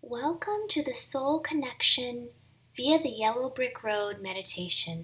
Welcome to the Soul Connection via the Yellow Brick Road meditation.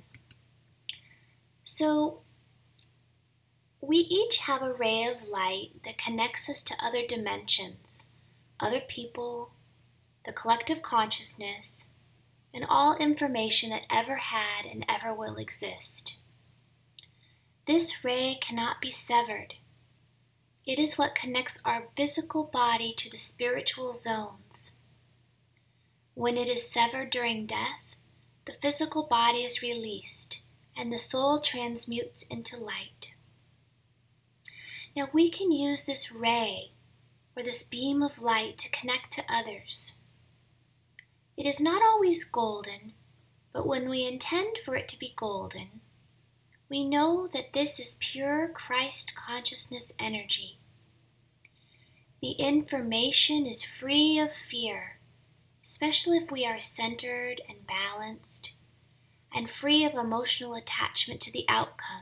So, we each have a ray of light that connects us to other dimensions, other people, the collective consciousness, and all information that ever had and ever will exist. This ray cannot be severed. It is what connects our physical body to the spiritual zones. When it is severed during death, the physical body is released and the soul transmutes into light. Now we can use this ray or this beam of light to connect to others. It is not always golden, but when we intend for it to be golden, we know that this is pure Christ consciousness energy. The information is free of fear, especially if we are centered and balanced, and free of emotional attachment to the outcome.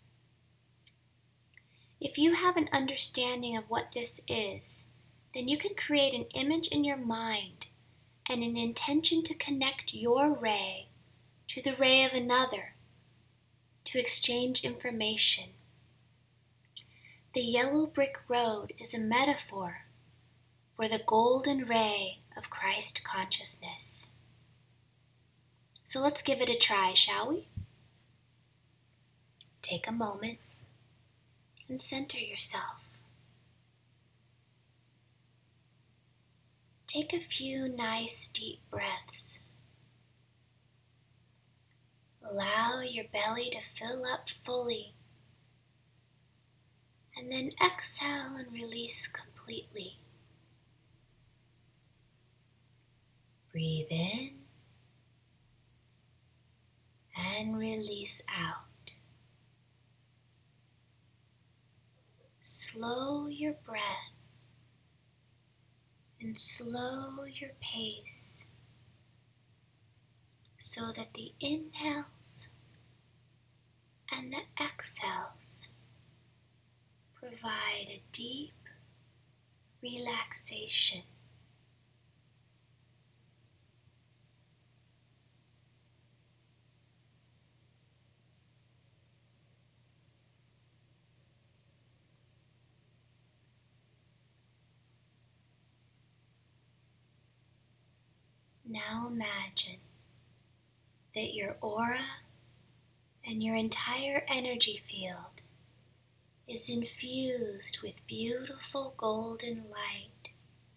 If you have an understanding of what this is, then you can create an image in your mind and an intention to connect your ray to the ray of another, to exchange information. The Yellow Brick Road is a metaphor for the golden ray of Christ consciousness. So let's give it a try, shall we? Take a moment and center yourself. Take a few nice deep breaths. Allow your belly to fill up fully, and then exhale and release completely. Breathe in and release out. Slow your breath and slow your pace so that the inhales and the exhales provide a deep relaxation. Now imagine that your aura and your entire energy field is infused with beautiful golden light.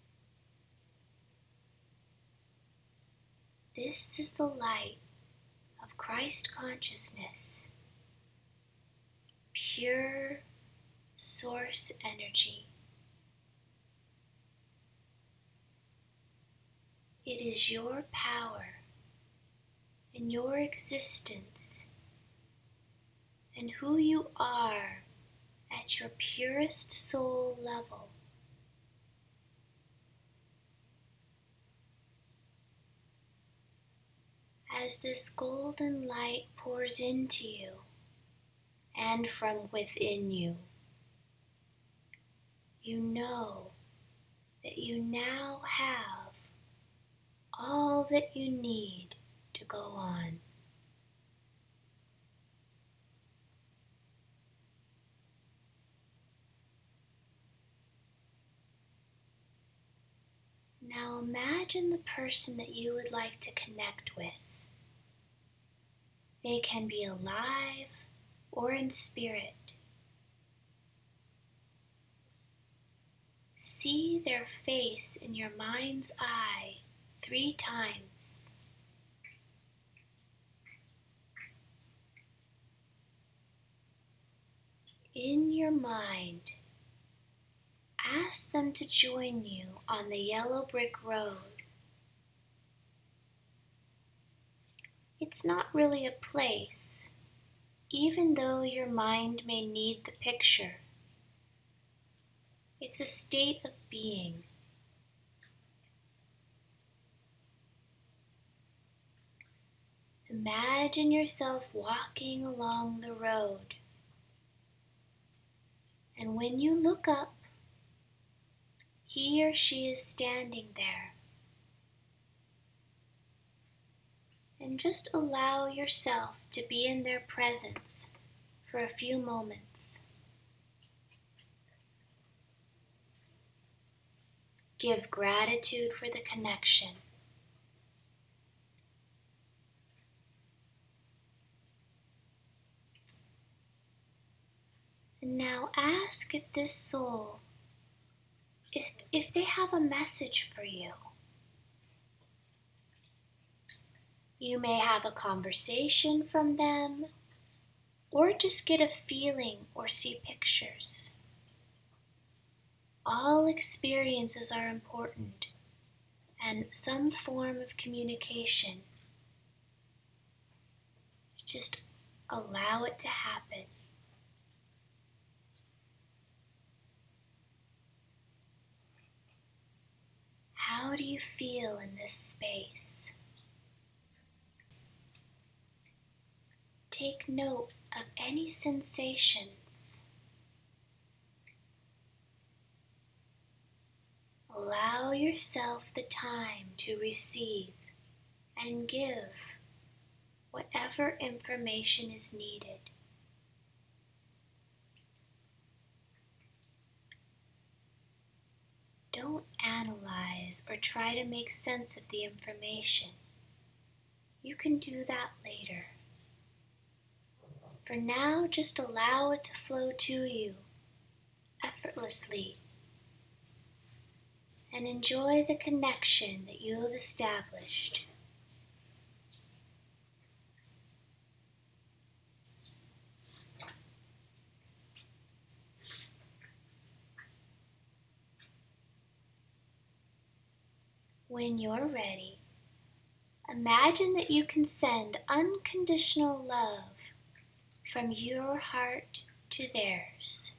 This is the light of Christ consciousness, pure source energy. It is your power and your existence and who you are at your purest soul level. As this golden light pours into you and from within you, you know that you now have all that you need to go on. Now imagine the person that you would like to connect with. They can be alive or in spirit. See their face in your mind's eye 3 times. In your mind, ask them to join you on the Yellow Brick Road. It's not really a place, even though your mind may need the picture. It's a state of being. Imagine yourself walking along the road, and when you look up, he or she is standing there, and just allow yourself to be in their presence for a few moments. Give gratitude for the connection. And now ask if this soul, if they have a message for you. You may have a conversation from them, or just get a feeling or see pictures. All experiences are important, and some form of communication. Just allow it to happen. How do you feel in this space? Take note of any sensations. Allow yourself the time to receive and give whatever information is needed. Don't analyze or try to make sense of the information. You can do that later. For now, just allow it to flow to you effortlessly and enjoy the connection that you have established. When you're ready, imagine that you can send unconditional love from your heart to theirs.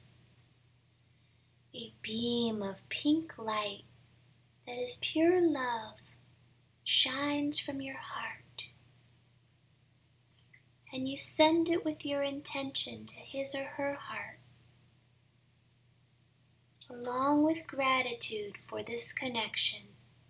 A beam of pink light that is pure love shines from your heart, and you send it with your intention to his or her heart, along with gratitude for this connection.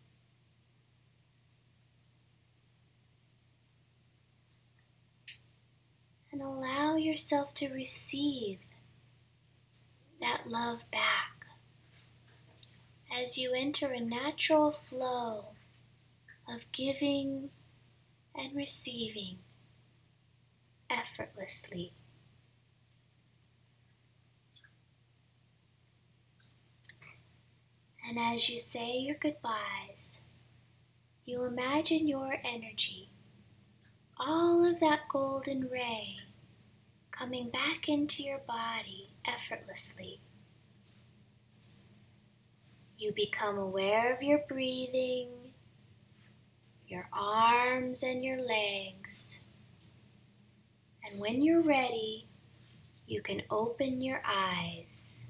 And allow yourself to receive that love back as you enter a natural flow of giving and receiving effortlessly. And as you say your goodbyes, you imagine your energy, all of that golden ray, coming back into your body effortlessly. You become aware of your breathing, your arms and your legs. And when you're ready, you can open your eyes.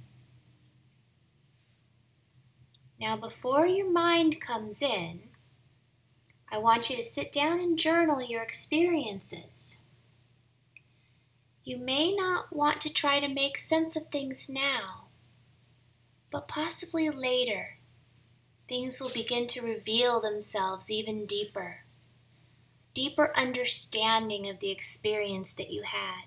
Now, before your mind comes in, I want you to sit down and journal your experiences. You may not want to try to make sense of things now, but possibly later, things will begin to reveal themselves even deeper. Deeper understanding of the experience that you had.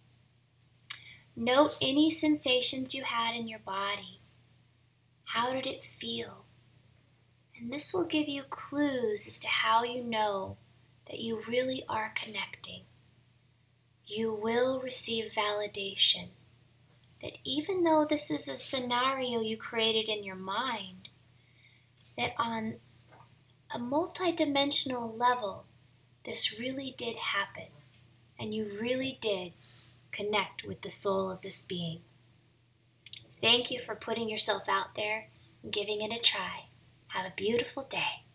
Note any sensations you had in your body. How did it feel? And this will give you clues as to how you know that you really are connecting. You will receive validation that even though this is a scenario you created in your mind, that on a multidimensional level, this really did happen, and you really did connect with the soul of this being. Thank you for putting yourself out there and giving it a try. Have a beautiful day.